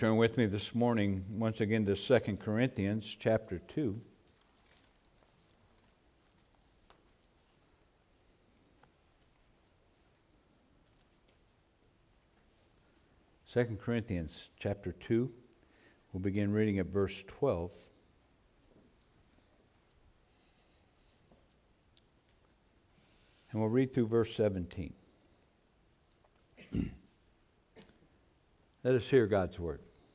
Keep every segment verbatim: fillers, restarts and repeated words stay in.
Turn with me this morning once again to Second Corinthians chapter two. Second Corinthians chapter two. We'll begin reading at verse twelve. And we'll read through verse seventeen. Let us hear God's word.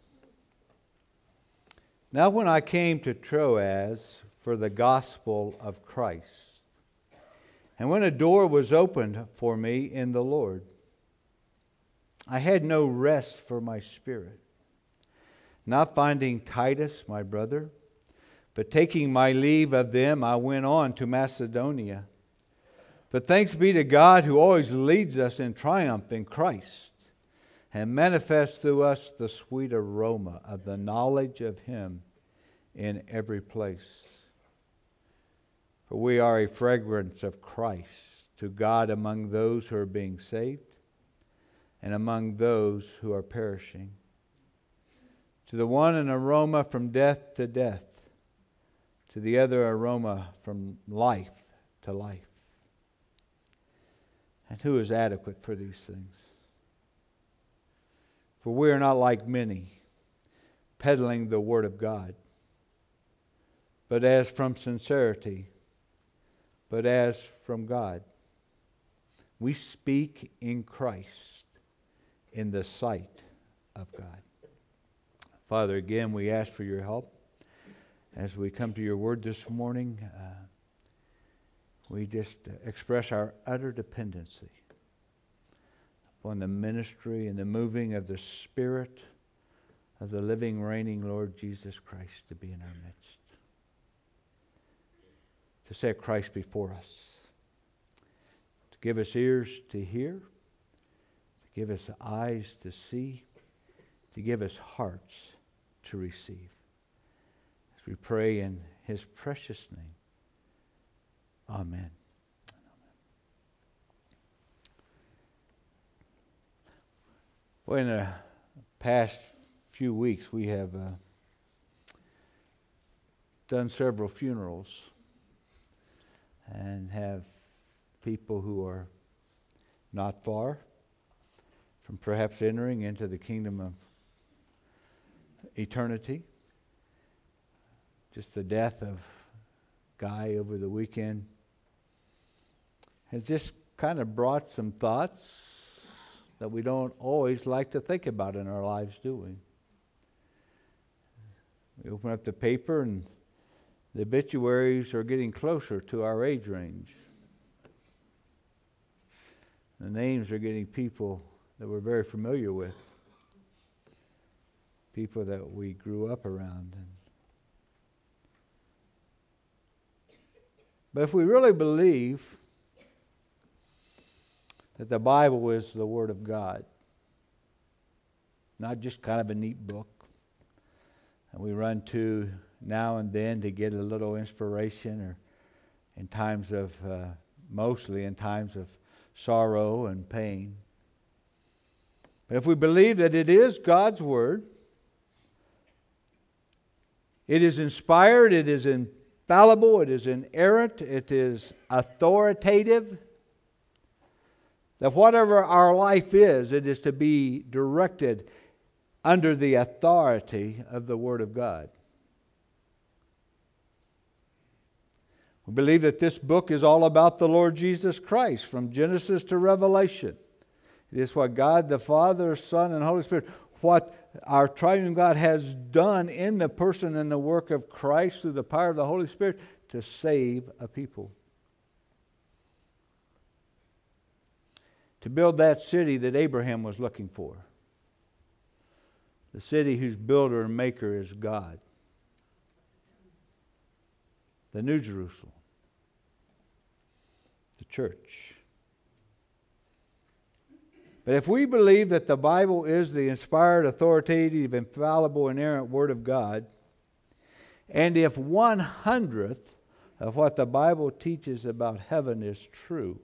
Now when I came to Troas for the gospel of Christ, and when a door was opened for me in the Lord, I had no rest for my spirit, not finding Titus my brother, but taking my leave of them, I went on to Macedonia. But thanks be to God who always leads us in triumph in Christ, and manifests through us the sweet aroma of the knowledge of Him in every place. For we are a fragrance of Christ to God among those who are being saved and among those who are perishing. To the one an aroma from death to death, to the other aroma from life to life. And who is adequate for these things? For we are not like many, peddling the word of God, but as from sincerity, but as from God. We speak in Christ in the sight of God. Father, again, we ask for your help as we come to your word this morning. Uh, we just express our utter dependency on the ministry and the moving of the Spirit of the living, reigning Lord Jesus Christ to be in our midst. To set Christ before us. To give us ears to hear. To give us eyes to see. To give us hearts to receive. As we pray in His precious name. Amen. Well, in the past few weeks, we have uh, done several funerals and have people who are not far from perhaps entering into the kingdom of eternity. Just the death of Guy over the weekend has just kind of brought some thoughts that we don't always like to think about in our lives, do we? We open up the paper and the obituaries are getting closer to our age range. The names are getting people that we're very familiar with. People that we grew up around. But if we really believe that the Bible is the Word of God, not just kind of a neat book, and we run to now and then to get a little inspiration, or in times of, uh, mostly in times of sorrow and pain. But if we believe that it is God's Word, it is inspired, it is infallible, it is inerrant, it is authoritative, that whatever our life is, it is to be directed under the authority of the Word of God. We believe that this book is all about the Lord Jesus Christ, from Genesis to Revelation. It is what God the Father, Son, and Holy Spirit, what our triune God has done in the person and the work of Christ through the power of the Holy Spirit to save a people. To build that city that Abraham was looking for. The city whose builder and maker is God. The New Jerusalem. The church. But if we believe that the Bible is the inspired, authoritative, infallible, inerrant Word of God, and if one hundredth of what the Bible teaches about heaven is true,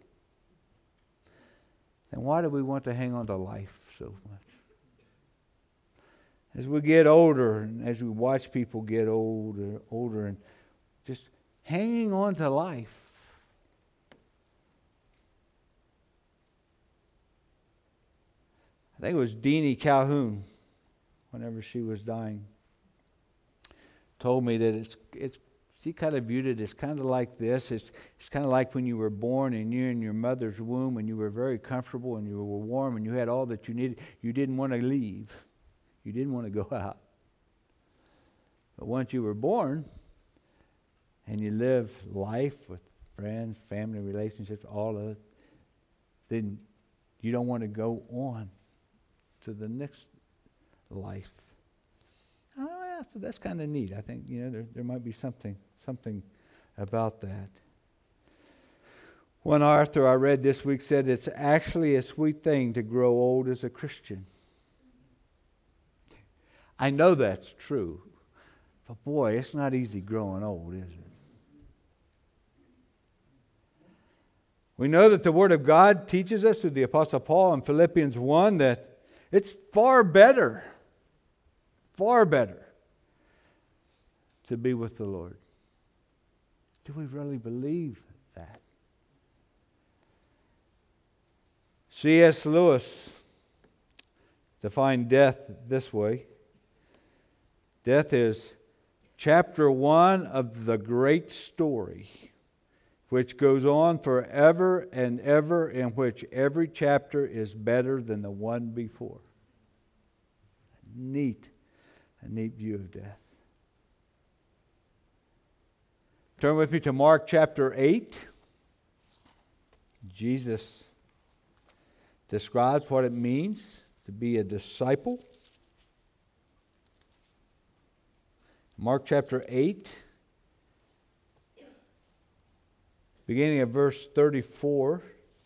then why do we want to hang on to life so much? As we get older, and as we watch people get older, older, and just hanging on to life. I think it was Deanie Calhoun, whenever she was dying, told me that it's it's she kind of viewed it as kind of like this. It's it's kind of like when you were born and you're in your mother's womb and you were very comfortable and you were warm and you had all that you needed. You didn't want to leave. You didn't want to go out. But once you were born and you live life with friends, family relationships, all of it, then you don't want to go on to the next life. Oh, yeah, so that's kind of neat. I think, you know, there, there might be something, something about that. One author I read this week said it's actually a sweet thing to grow old as a Christian. I know that's true, but boy, it's not easy growing old, is it? We know that the Word of God teaches us through the Apostle Paul in Philippians one that it's far better, far better to be with the Lord. Do we really believe that? C S Lewis defined death this way. Death is chapter one of the great story, which goes on forever and ever, in which every chapter is better than the one before. A neat, a neat view of death. Turn with me to Mark chapter eight. Jesus describes what it means to be a disciple. Mark chapter eight, beginning at verse thirty-four.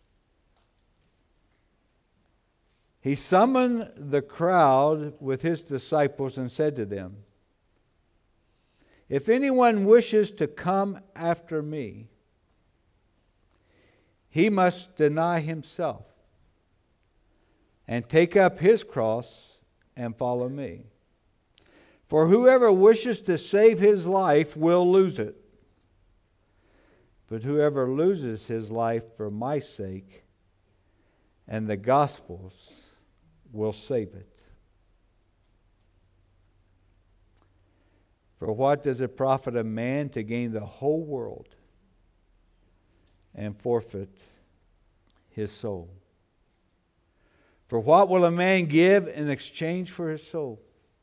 He summoned the crowd with his disciples and said to them, "If anyone wishes to come after me, he must deny himself and take up his cross and follow me. For whoever wishes to save his life will lose it. But whoever loses his life for my sake and the gospel's will save it. For what does it profit a man to gain the whole world and forfeit his soul? For what will a man give in exchange for his soul?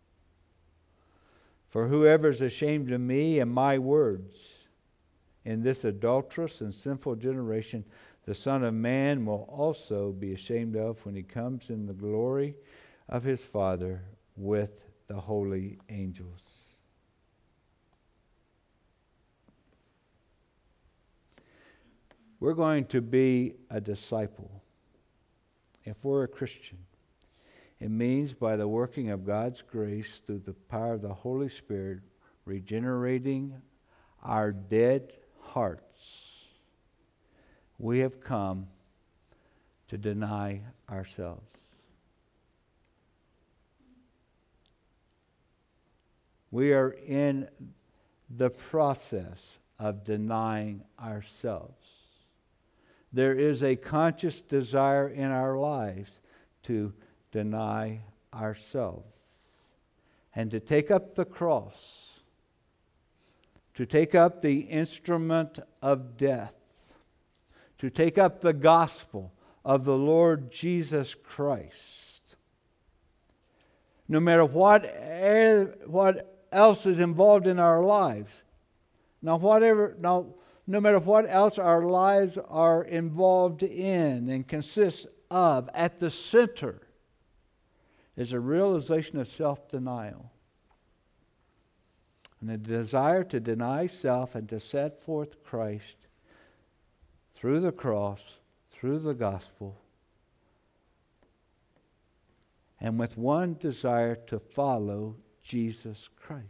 For whoever is ashamed of me and my words in this adulterous and sinful generation, the Son of Man will also be ashamed of when he comes in the glory of his Father with the holy angels." We're going to be a disciple if we're a Christian. It means by the working of God's grace through the power of the Holy Spirit, regenerating our dead hearts, we have come to deny ourselves. We are in the process of denying ourselves. There is a conscious desire in our lives to deny ourselves and to take up the cross, to take up the instrument of death, to take up the gospel of the Lord Jesus Christ. No matter what, what else is involved in our lives, now whatever, now no matter what else our lives are involved in and consist of, at the center is a realization of self-denial and a desire to deny self and to set forth Christ through the cross, through the gospel, and with one desire to follow Jesus Christ.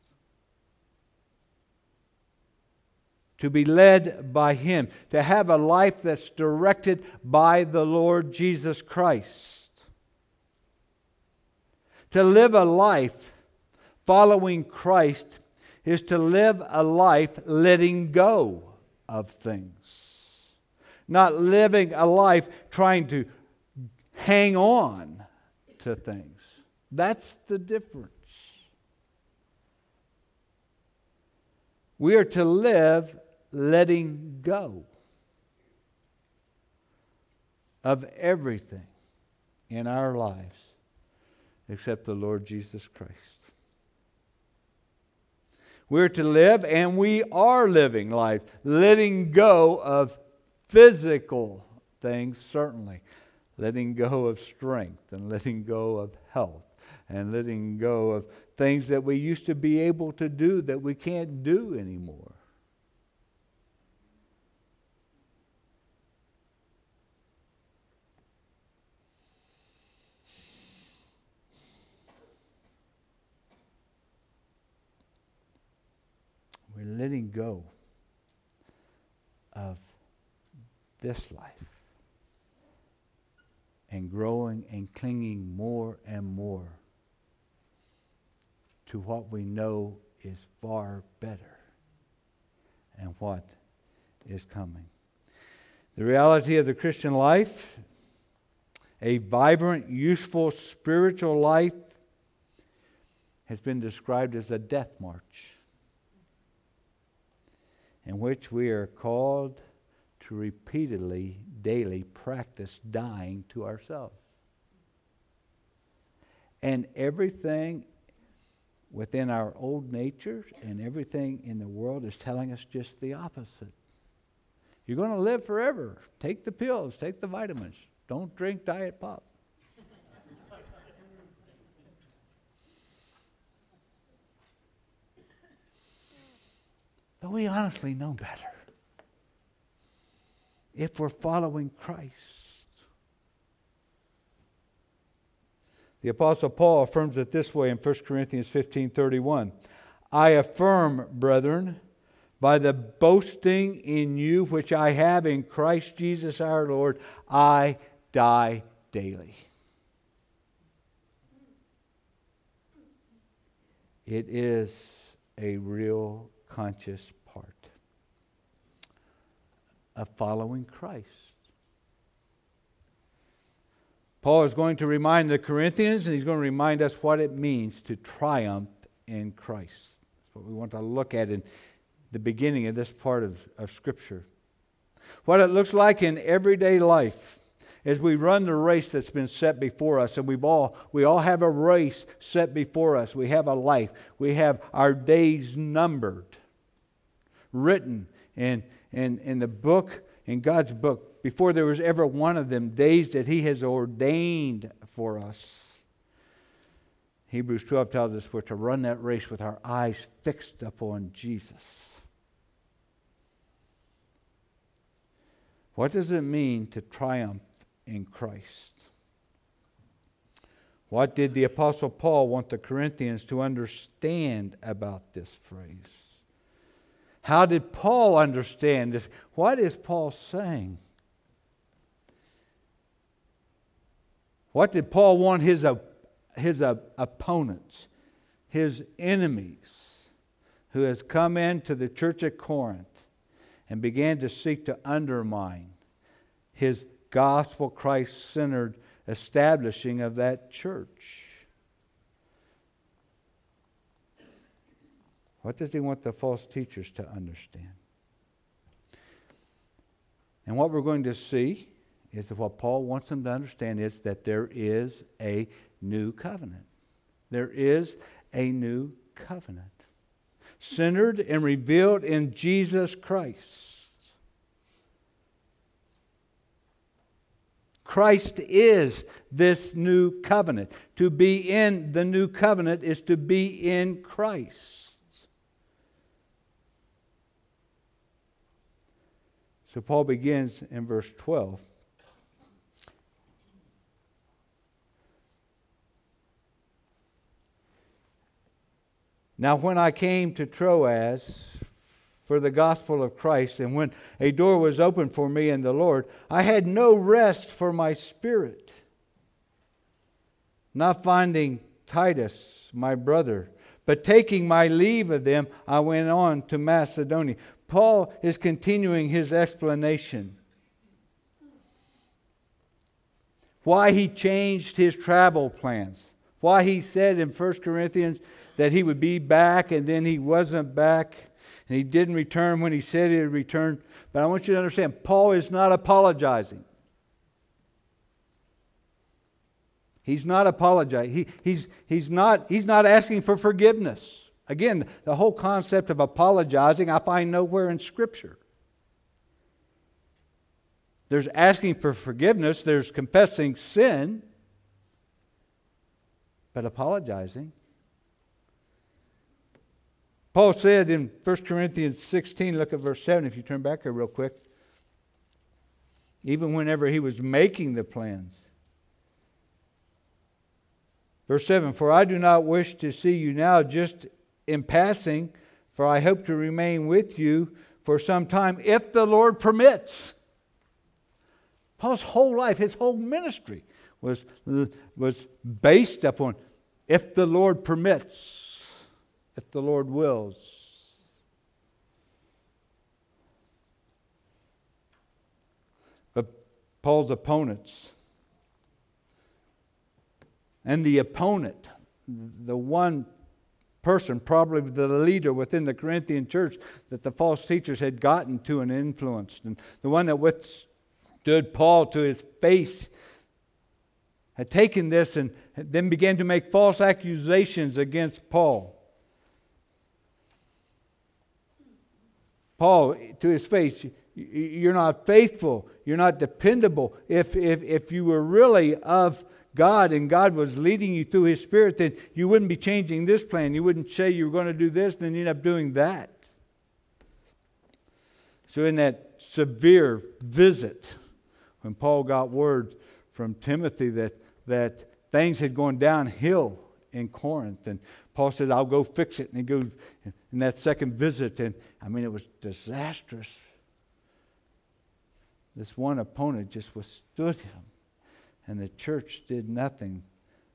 To be led by Him, to have a life that's directed by the Lord Jesus Christ. To live a life following Christ is to live a life letting go of things. Not living a life trying to hang on to things. That's the difference. We are to live letting go of everything in our lives except the Lord Jesus Christ. We're to live, and we are living life, letting go of physical things, certainly. Letting go of strength, and letting go of health, and letting go of things that we used to be able to do that we can't do anymore. We're letting go of this life and growing and clinging more and more to what we know is far better and what is coming. The reality of the Christian life, a vibrant, useful, spiritual life, has been described as a death march in which we are called to repeatedly, daily practice dying to ourselves. And everything within our old nature and everything in the world is telling us just the opposite. You're going to live forever. Take the pills, take the vitamins. Don't drink diet pop. But we honestly know better. If we're following Christ. The Apostle Paul affirms it this way in First Corinthians fifteen thirty-one. I affirm, brethren, by the boasting in you which I have in Christ Jesus our Lord, I die daily. It is a real conscious part of following Christ. Paul is going to remind the Corinthians, and he's going to remind us what it means to triumph in Christ. That's what we want to look at in the beginning of this part of, of Scripture. What it looks like in everyday life as we run the race that's been set before us. And we've all, we all have a race set before us. We have a life. We have our days numbered, written in, in, in the book, in God's book, before there was ever one of them, days that He has ordained for us. Hebrews twelve tells us we're to run that race with our eyes fixed upon Jesus. What does it mean to triumph in Christ? What did the Apostle Paul want the Corinthians to understand about this phrase? How did Paul understand this? What is Paul saying? What did Paul want his, his opponents, his enemies, who has come into the church at Corinth and began to seek to undermine his gospel, Christ-centered establishing of that church? What does he want the false teachers to understand? And what we're going to see is that what Paul wants them to understand is that there is a new covenant. There is a new covenant, centered and revealed in Jesus Christ. Christ is this new covenant. To be in the new covenant is to be in Christ. So Paul begins in verse twelve. Now when I came to Troas for the gospel of Christ, and when a door was opened for me in the Lord, I had no rest for my spirit, not finding Titus, my brother. But taking my leave of them, I went on to Macedonia. Paul is continuing his explanation. Why he changed his travel plans. Why he said in First Corinthians that he would be back and then he wasn't back. And he didn't return when he said he would return. But I want you to understand, Paul is not apologizing. He's not apologizing. He, he's, he's, not, he's not asking for forgiveness. Again, the whole concept of apologizing I find nowhere in Scripture. There's asking for forgiveness. There's confessing sin. But apologizing. Paul said in First Corinthians sixteen, look at verse seven if you turn back here real quick. Even whenever he was making the plans. Verse seven, for I do not wish to see you now just in passing, for I hope to remain with you for some time, if the Lord permits. Paul's whole life, his whole ministry was, was based upon if the Lord permits, if the Lord wills. But Paul's opponents, and the opponent, the one person, probably the leader within the Corinthian church that the false teachers had gotten to and influenced, and the one that withstood Paul to his face, had taken this and then began to make false accusations against Paul. Paul, to his face, you're not faithful, you're not dependable. If, if, if you were really of God and God was leading you through His Spirit, then you wouldn't be changing this plan. You wouldn't say you were going to do this, then you end up doing that. So in that severe visit, when Paul got word from Timothy that, that things had gone downhill in Corinth, and Paul says, I'll go fix it. And he goes in that second visit, and I mean, it was disastrous. This one opponent just withstood him. And the church did nothing.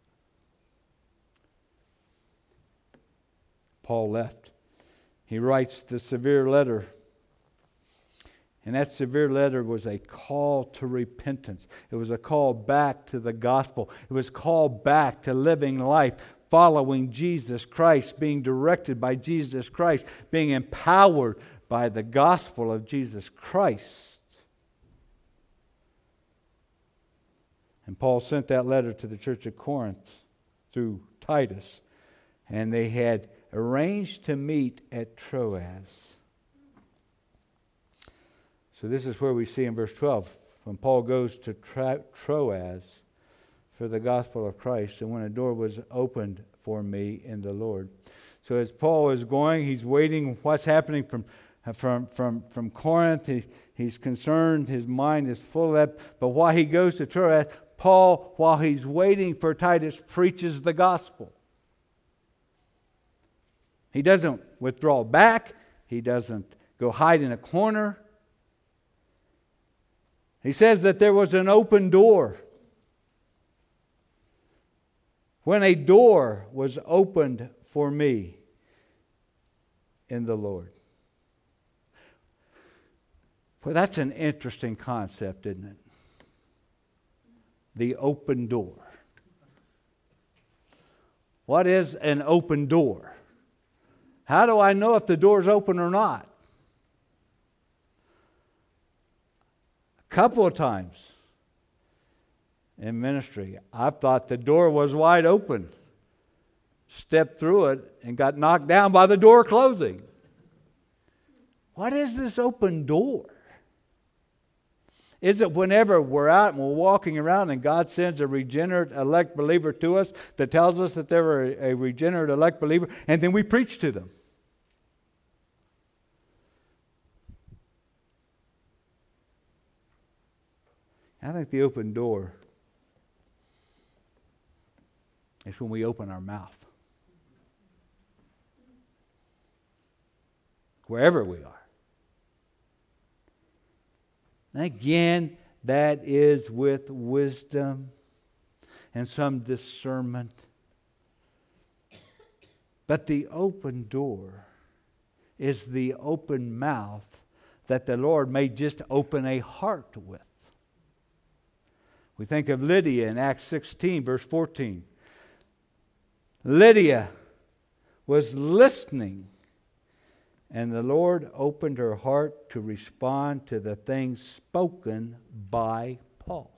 Paul left. He writes the severe letter. And that severe letter was a call to repentance. It was a call back to the gospel. It was a call back to living life, following Jesus Christ, being directed by Jesus Christ, being empowered by the gospel of Jesus Christ. And Paul sent that letter to the church of Corinth through Titus. And they had arranged to meet at Troas. So this is where we see in verse twelve, when Paul goes to Tra- Troas for the gospel of Christ, and when a door was opened for me in the Lord. So as Paul is going, he's waiting what's happening from, from, from, from Corinth. He, he's concerned, his mind is full of that. But while he goes to Troas, Paul, while he's waiting for Titus, preaches the gospel. He doesn't withdraw back. He doesn't go hide in a corner. He says that there was an open door. When a door was opened for me in the Lord. Well, that's an interesting concept, isn't it? The open door. What is an open door? How do I know if the door's open or not? A couple of times in ministry, I've thought the door was wide open. Stepped through it and got knocked down by the door closing. What is this open door? Is it whenever we're out and we're walking around and God sends a regenerate elect believer to us that tells us that they're a, a regenerate elect believer, and then we preach to them? I think the open door is when we open our mouth. Wherever we are. Again, that is with wisdom and some discernment. But the open door is the open mouth that the Lord may just open a heart with. We think of Lydia in Acts sixteen, verse fourteen. Lydia was listening, and the Lord opened her heart to respond to the things spoken by Paul.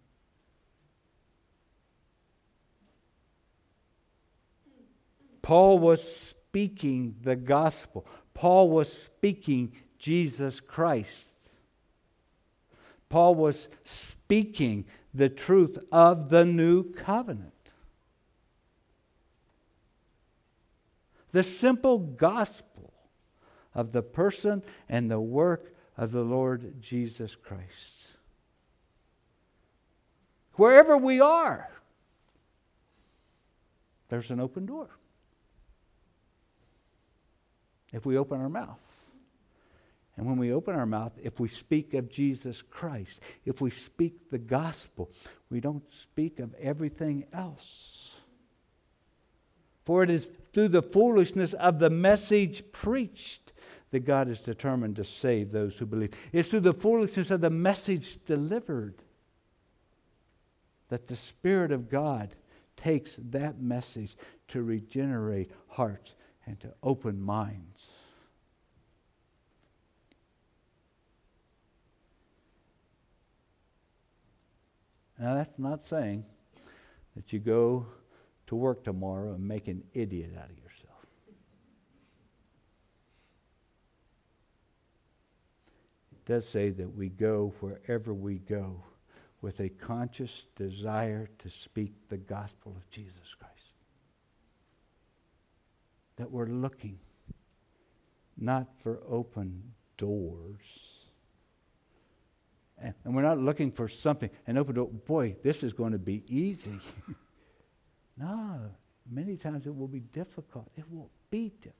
Paul was speaking the gospel. Paul was speaking Jesus Christ. Paul was speaking the truth of the new covenant. The simple gospel of the person and the work of the Lord Jesus Christ. Wherever we are, there's an open door. If we open our mouth. And when we open our mouth, if we speak of Jesus Christ, if we speak the gospel, we don't speak of everything else. For it is through the foolishness of the message preached that God is determined to save those who believe. It's through the foolishness of the message delivered that the Spirit of God takes that message to regenerate hearts and to open minds. Now, that's not saying that you go to work tomorrow and make an idiot out of yourself. It does say that we go wherever we go with a conscious desire to speak the gospel of Jesus Christ. That we're looking not for open doors. And we're not looking for something, an open door. Boy, this is going to be easy. No, many times it will be difficult. It will be difficult.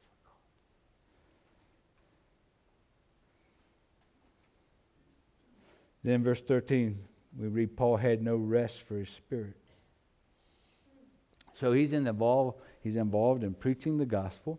Then verse thirteen, we read Paul had no rest for his spirit. So he's involved, he's involved in preaching the gospel.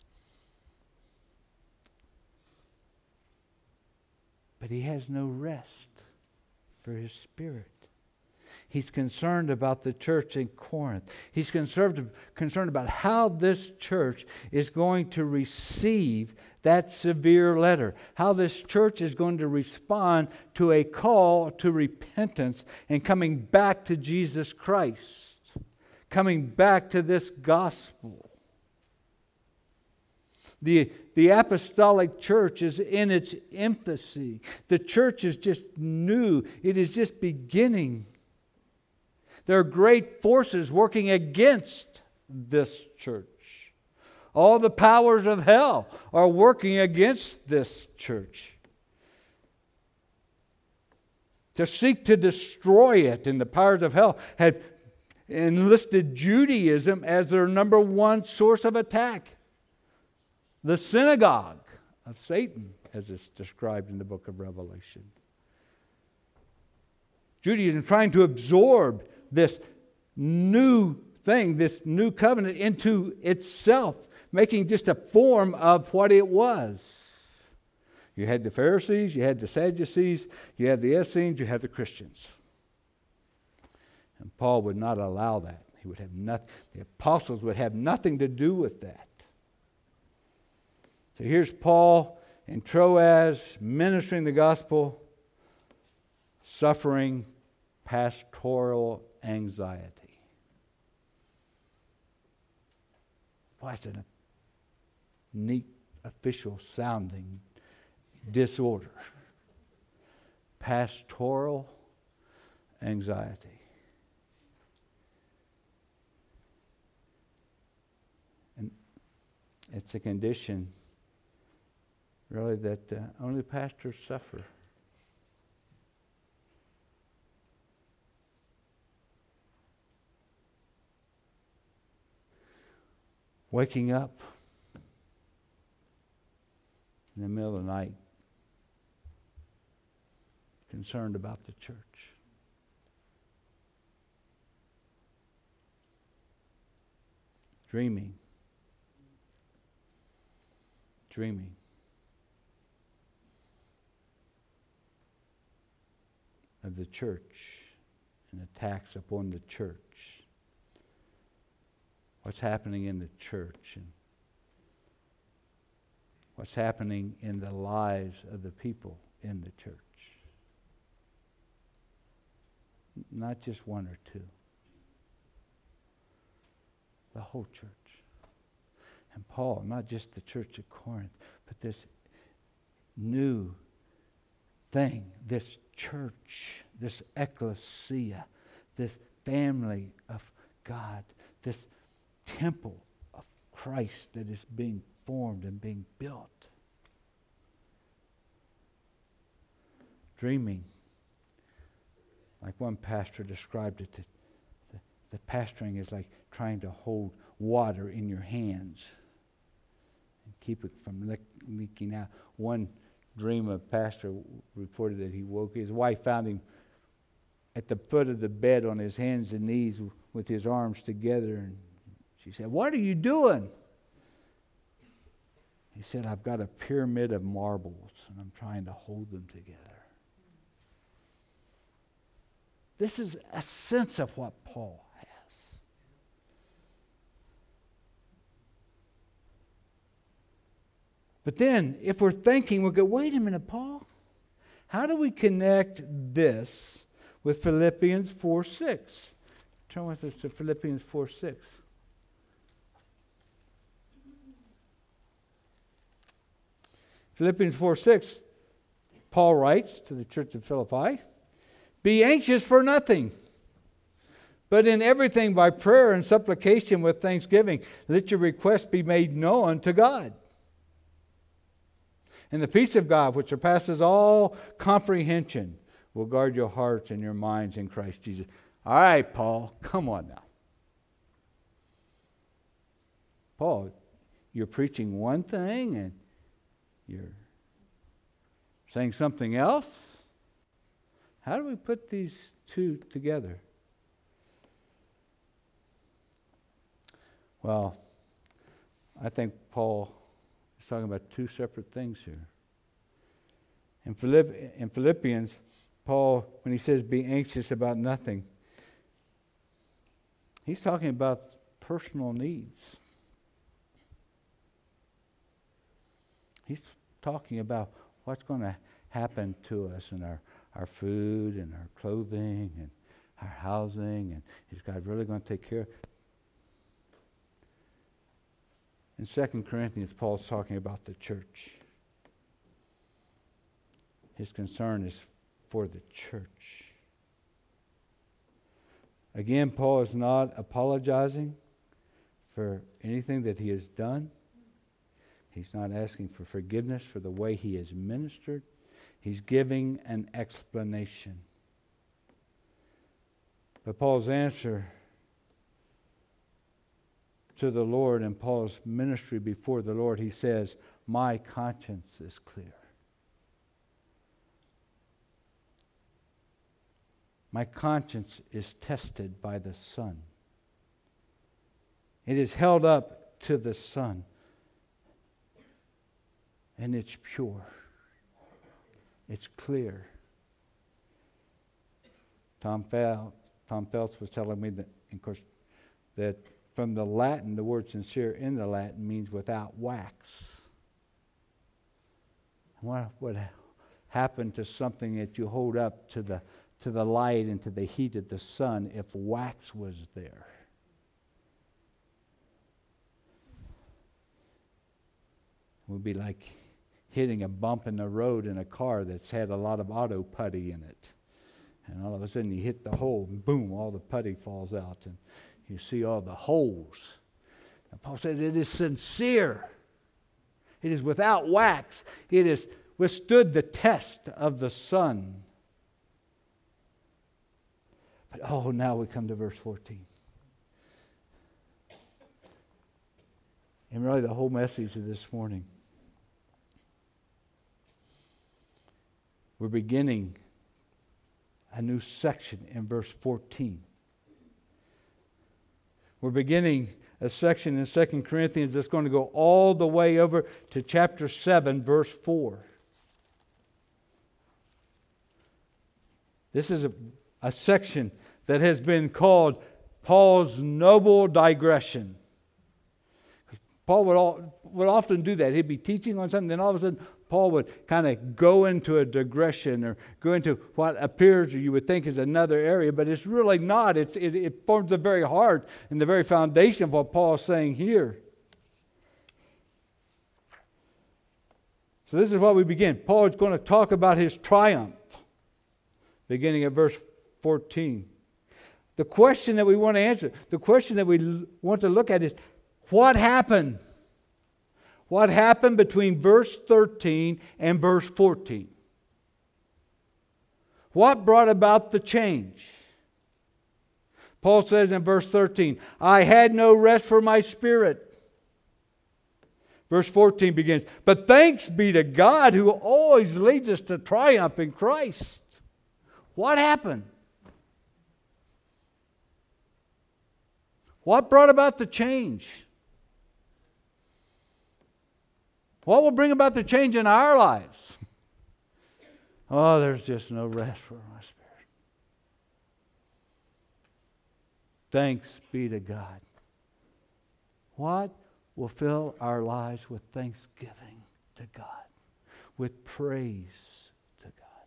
But he has no rest for his spirit. He's concerned about the church in Corinth. He's concerned, concerned about how this church is going to receive that severe letter. How this church is going to respond to a call to repentance and coming back to Jesus Christ. Coming back to this gospel. The, the apostolic church is in its infancy. The church is just new. It is just beginning. There are great forces working against this church. All the powers of hell are working against this church to seek to destroy it. And the powers of hell have enlisted Judaism as their number one source of attack. The synagogue of Satan, as it's described in the book of Revelation. Judaism trying to absorb this new thing, this new covenant into itself, making just a form of what it was. You had the Pharisees, you had the Sadducees, you had the Essenes, you had the Christians. And Paul would not allow that. He would have nothing. The apostles would have nothing to do with that. So here's Paul in Troas ministering the gospel, suffering pastoral anxiety. Boy, it's a neat, official sounding disorder. Pastoral anxiety. And it's a condition really that uh, only pastors suffer. Waking up in the middle of the night, concerned about the church. Dreaming dreaming. Of the church and attacks upon the church. What's happening in the church and what's happening in the lives of the people in the church. Not just one or two. The whole church. And Paul, not just the church of Corinth, but this new thing, this church, this ecclesia, this family of God, this temple of Christ that is being formed and being built. Dreaming, like one pastor described it, that the, the pastoring is like trying to hold water in your hands and keep it from le- leaking out. One dream of pastor reported that he woke. His wife found him at the foot of the bed on his hands and knees with his arms together. And she said, "What are you doing?" He said, "I've got a pyramid of marbles and I'm trying to hold them together." This is a sense of what Paul has. But then, if we're thinking, we'll go, wait a minute, Paul. How do we connect this with Philippians four six? Turn with us to Philippians four six. Philippians four six, Paul writes to the church of Philippi, "Be anxious for nothing, but in everything by prayer and supplication with thanksgiving, let your requests be made known to God. And the peace of God, which surpasses all comprehension, will guard your hearts and your minds in Christ Jesus." All right, Paul, come on now. Paul, you're preaching one thing and you're saying something else. How do we put these two together? Well, I think Paul is talking about two separate things here. In, Philipp- in Philippians, Paul, when he says be anxious about nothing, he's talking about personal needs. He's talking about what's going to happen to us in our, our food and our clothing and our housing, and is God really going to take care of it? In Second Corinthians, Paul's talking about the church. His concern is for the church. Again, Paul is not apologizing for anything that he has done. He's not asking for forgiveness for the way he has ministered. He's giving an explanation. But Paul's answer to the Lord and Paul's ministry before the Lord, he says, "My conscience is clear. My conscience is tested by the Son. It is held up to the Son, and it's pure. It's clear." Tom Fel- Tom Phelps was telling me that, of course, that from the Latin, the word sincere in the Latin means without wax. What would happen to something that you hold up to the to the light and to the heat of the sun if wax was there? It would be like hitting a bump in the road in a car that's had a lot of auto putty in it. And all of a sudden you hit the hole and boom, all the putty falls out and you see all the holes. And Paul says it is sincere. It is without wax. It has withstood the test of the sun. But oh, now we come to verse fourteen. And really the whole message of this morning. We're beginning a new section in verse fourteen. We're beginning a section in Second Corinthians that's going to go all the way over to chapter seven, verse four. This is a, a section that has been called Paul's noble digression. Paul would, all, would often do that. He'd be teaching on something, then all of a sudden Paul would kind of go into a digression or go into what appears or you would think is another area, but it's really not. It's, it, it forms the very heart and the very foundation of what Paul is saying here. So this is where we begin. Paul is going to talk about his triumph, beginning at verse fourteen. The question that we want to answer, the question that we want to look at is, what happened? What happened between verse thirteen and verse fourteen? What brought about the change? Paul says in verse thirteen, I had no rest for my spirit. Verse fourteen begins, but thanks be to God who always leads us to triumph in Christ. What happened? What brought about the change? What will bring about the change in our lives? Oh, there's just no rest for my spirit. Thanks be to God. What will fill our lives with thanksgiving to God, with praise to God?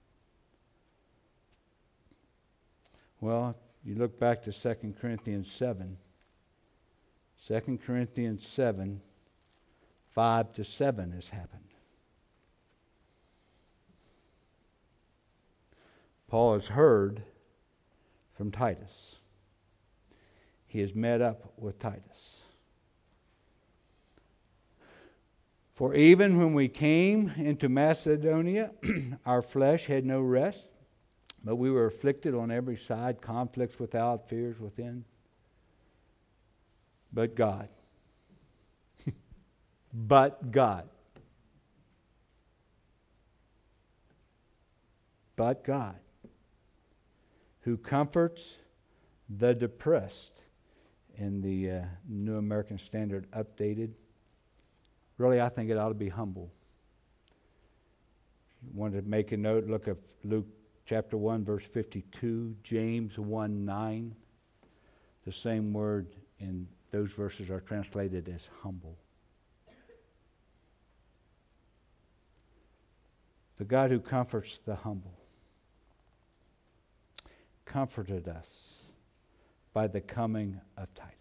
Well, you look back to Second Corinthians seven. Second Corinthians seven, five to seven has happened. Paul has heard from Titus. He has met up with Titus. For even when we came into Macedonia, our flesh had no rest, but we were afflicted on every side, conflicts without, fears within. But God. But God. But God, who comforts the depressed, in the uh, New American Standard Updated. Really, I think it ought to be humble. If you want to make a note, look at Luke chapter one, verse fifty-two, James one nine. The same word in those verses are translated as humble. The God who comforts the humble comforted us by the coming of Titus.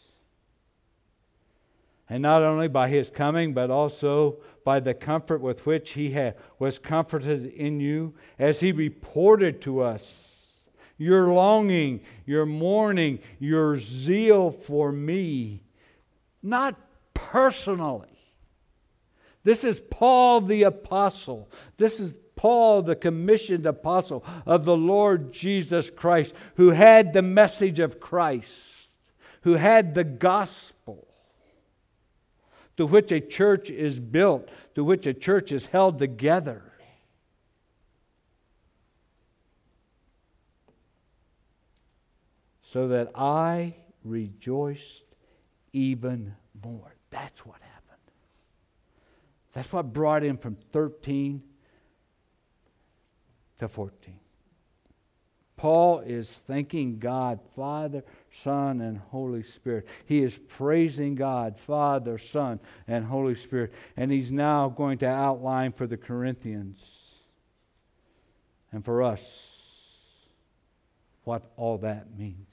And not only by his coming, but also by the comfort with which he had, was comforted in you, as he reported to us your longing, your mourning, your zeal for me, not personally. This is Paul the apostle. This is Paul the commissioned apostle of the Lord Jesus Christ, who had the message of Christ, who had the gospel, to which a church is built, to which a church is held together. So that I rejoiced even more. That's what happened. That's what brought him from thirteen to fourteen. Paul is thanking God, Father, Son, and Holy Spirit. He is praising God, Father, Son, and Holy Spirit. And he's now going to outline for the Corinthians and for us what all that means.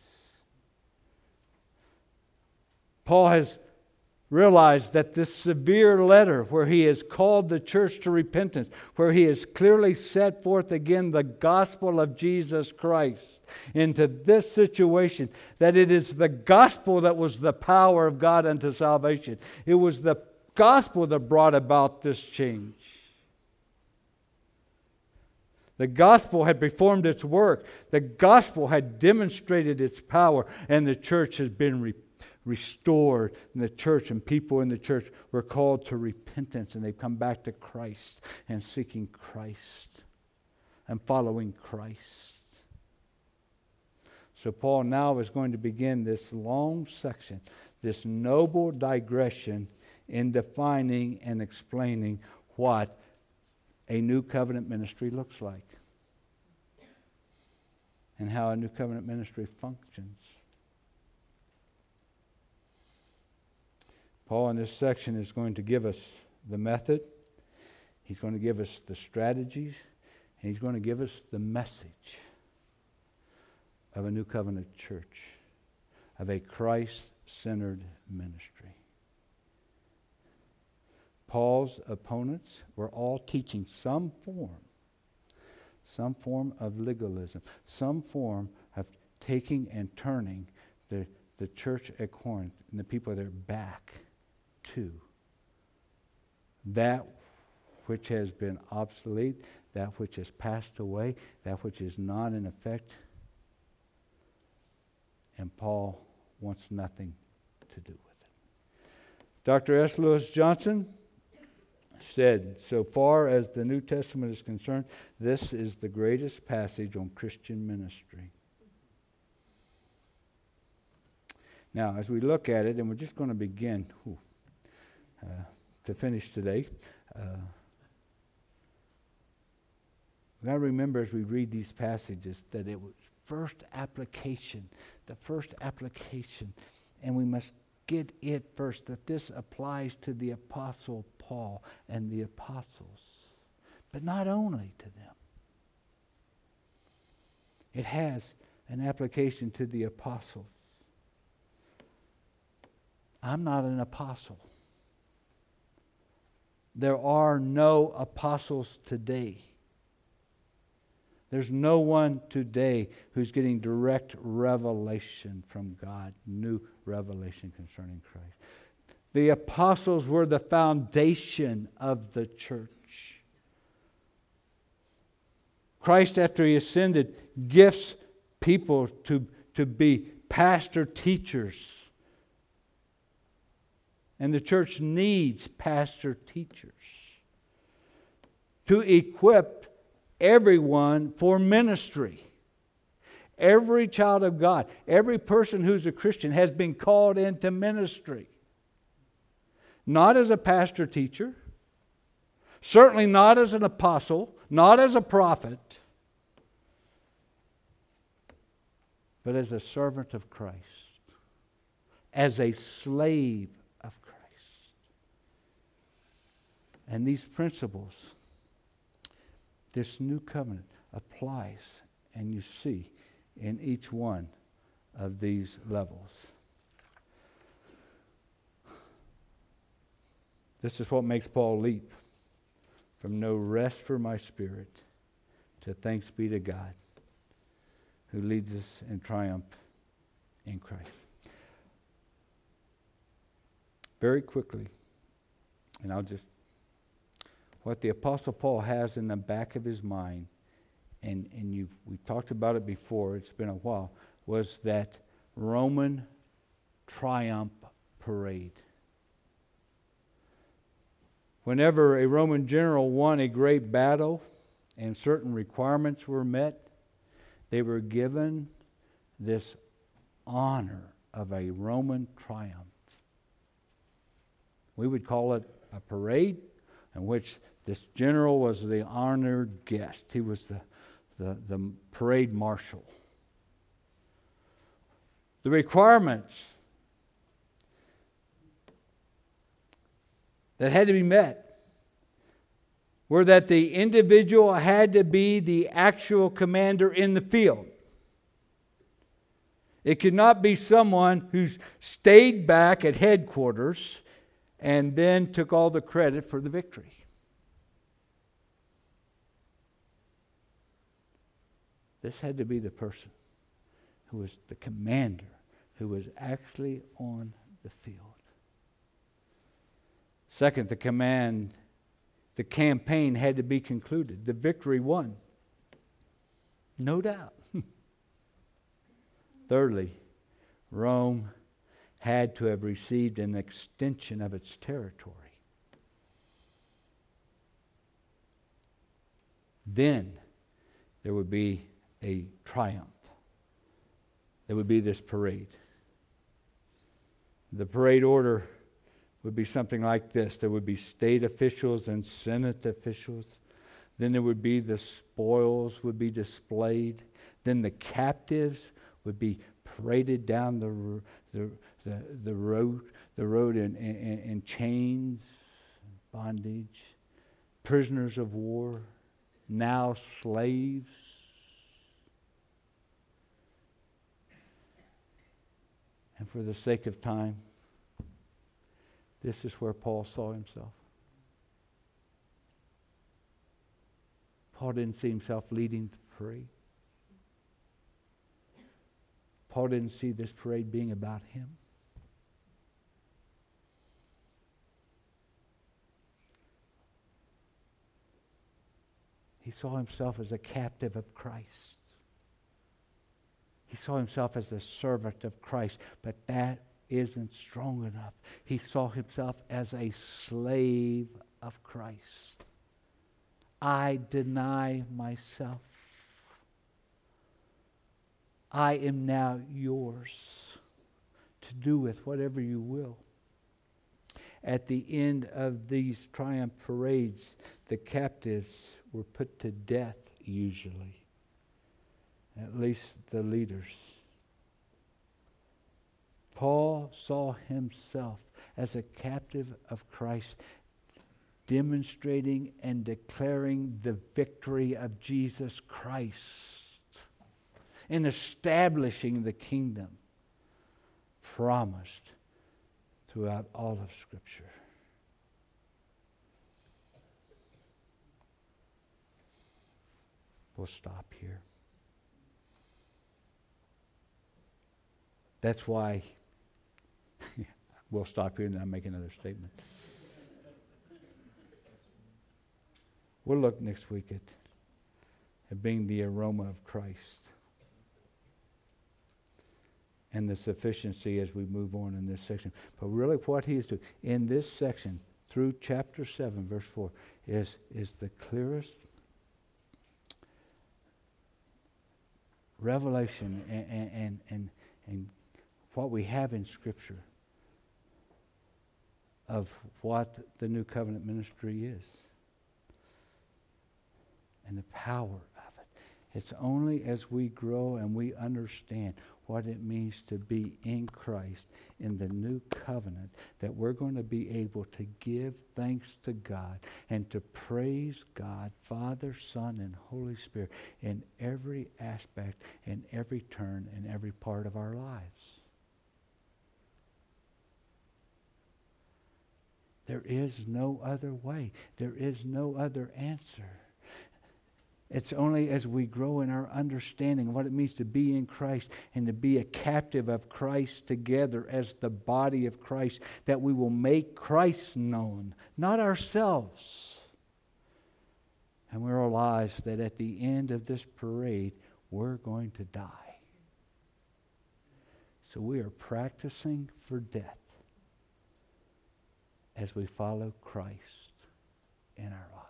Paul has realized that this severe letter, where he has called the church to repentance, where he has clearly set forth again the gospel of Jesus Christ into this situation, that it is the gospel that was the power of God unto salvation. It was the gospel that brought about this change. The gospel had performed its work. The gospel had demonstrated its power, and the church has been repentant. Restored, and the church and people in the church were called to repentance, and they've come back to Christ and seeking Christ and following Christ. So Paul now is going to begin this long section this noble digression in defining and explaining what a new covenant ministry looks like and how a new covenant ministry functions. Paul in this section is going to give us the method, he's going to give us the strategies, and he's going to give us the message of a new covenant church, of a Christ-centered ministry. Paul's opponents were all teaching some form, some form of legalism, some form of taking and turning the, the church at Corinth and the people there back to that which has been obsolete, that which has passed away, that which is not in effect. And Paul wants nothing to do with it. Doctor S. Lewis Johnson said, so far as the New Testament is concerned, this is the greatest passage on Christian ministry. Now, as we look at it, and we're just going to begin whew, uh, to finish today, uh, we've got to remember as we read these passages that it was first application, the first application, and we must get it first, that this applies to the Apostle Paul and the apostles, but not only to them. It has an application to the apostles. I'm not an apostle. There are no apostles today. There's no one today who's getting direct revelation from God, new revelation concerning Christ. The apostles were the foundation of the church. Christ, after he ascended, gifts people to, to be pastor teachers. And the church needs pastor teachers to equip everyone for ministry. Every child of God, every person who's a Christian has been called into ministry. Not as a pastor teacher, certainly not as an apostle, not as a prophet, but as a servant of Christ, as a slave of Christ. And these principles, this new covenant applies, and you see, in each one of these levels. This is what makes Paul leap from no rest for my spirit to thanks be to God who leads us in triumph in Christ. Very quickly, and I'll just, what the Apostle Paul has in the back of his mind, and, and you've we've talked about it before, it's been a while, was that Roman triumph parade. Whenever a Roman general won a great battle and certain requirements were met, they were given this honor of a Roman triumph. We would call it a parade in which this general was the honored guest. He was the, the, the parade marshal. The requirements that had to be met were that the individual had to be the actual commander in the field. It could not be someone who stayed back at headquarters and then took all the credit for the victory. This had to be the person who was the commander, who was actually on the field. Second, the command, the campaign had to be concluded. The victory won. No doubt. Thirdly, Rome had to have received an extension of its territory. Then there would be a triumph. There would be this parade. The parade order would be something like this. There would be state officials and Senate officials. Then there would be the spoils would be displayed. Then the captives would be paraded down the the the, the road the road in, in, in chains, bondage. Prisoners of war, now slaves. And for the sake of time, this is where Paul saw himself. Paul didn't see himself leading the parade. Paul didn't see this parade being about him. He saw himself as a captive of Christ. He saw himself as a servant of Christ, but that isn't strong enough. He saw himself as a slave of Christ. I deny myself. I am now yours to do with whatever you will. At the end of these triumph parades, the captives were put to death usually. At least the leaders. Paul saw himself as a captive of Christ, demonstrating and declaring the victory of Jesus Christ in establishing the kingdom promised throughout all of Scripture. We'll stop here. That's why we'll stop here and I'll make another statement. We'll look next week at, at being the aroma of Christ and the sufficiency as we move on in this section. But really what he is doing in this section through chapter seven, verse four, is, is the clearest revelation and, and, and, and what we have in Scripture of what the New Covenant ministry is and the power of it. It's only as we grow and we understand what it means to be in Christ in the New Covenant that we're going to be able to give thanks to God and to praise God, Father, Son, and Holy Spirit in every aspect, in every turn, in every part of our lives. There is no other way. There is no other answer. It's only as we grow in our understanding of what it means to be in Christ and to be a captive of Christ together as the body of Christ that we will make Christ known, not ourselves. And we realize that at the end of this parade, we're going to die. So we are practicing for death as we follow Christ in our lives.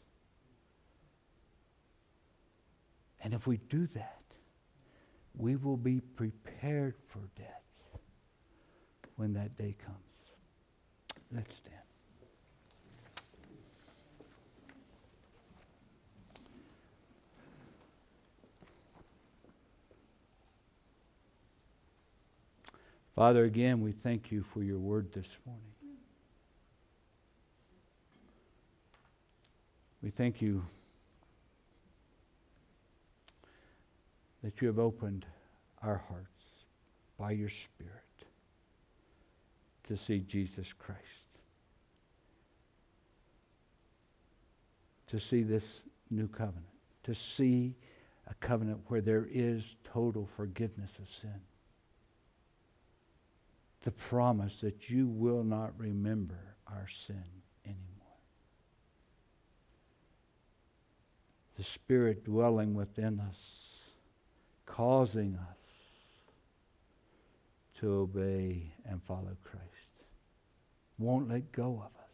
And if we do that, we will be prepared for death when that day comes. Let's stand. Father, again, we thank you for your word this morning. We thank you that you have opened our hearts by your Spirit to see Jesus Christ, to see this new covenant, to see a covenant where there is total forgiveness of sin, the promise that you will not remember our sin anymore. The Spirit dwelling within us, causing us to obey and follow Christ. Won't let go of us.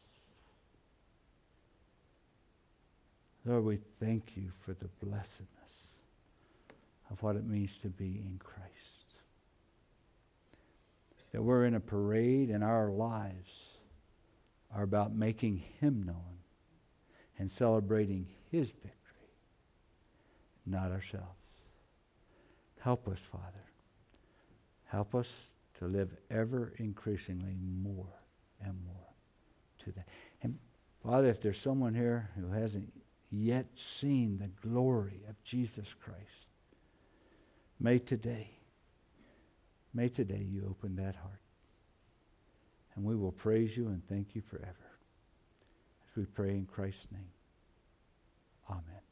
Lord, we thank you for the blessedness of what it means to be in Christ. that we're in a parade and our lives are about making Him known and celebrating His victory, not ourselves. Help us, Father. Help us to live ever increasingly more and more to that. And Father, if there's someone here who hasn't yet seen the glory of Jesus Christ, may today, may today you open that heart. And we will praise you and thank you forever. As we pray in Christ's name. Amen.